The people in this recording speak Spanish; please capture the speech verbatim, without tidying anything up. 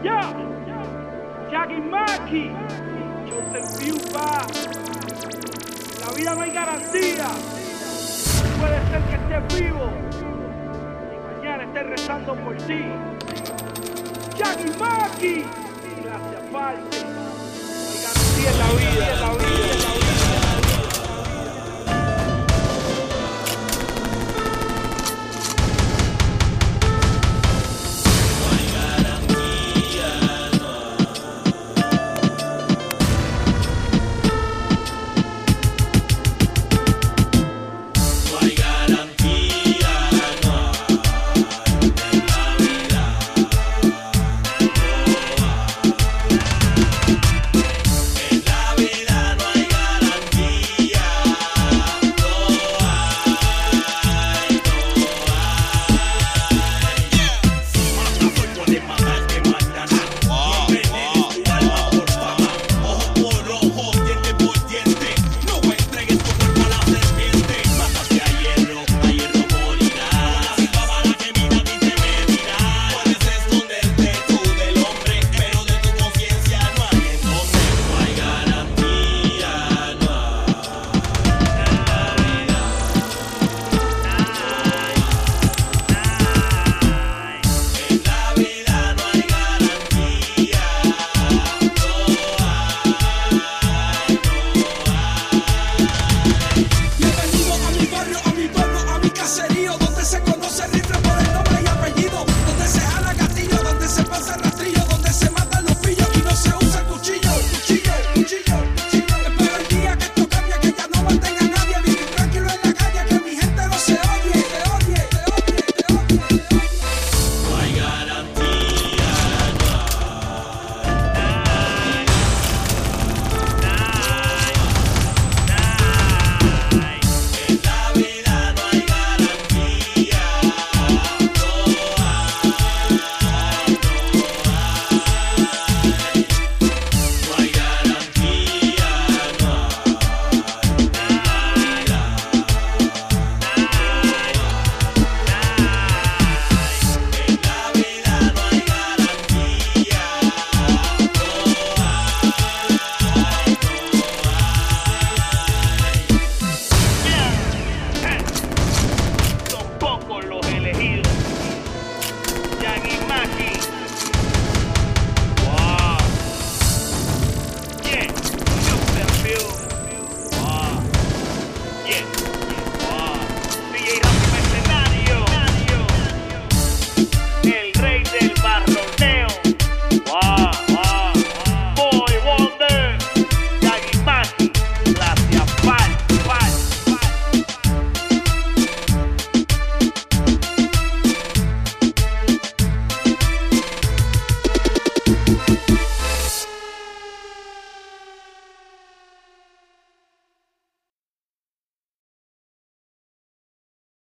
Ya, Jackie Maki, Joseph View va. En la vida no hay garantía. Puede ser que estés vivo y mañana estés rezando por ti. Jackie Maki, gracias, parte. No hay garantía en la vida, en la vida.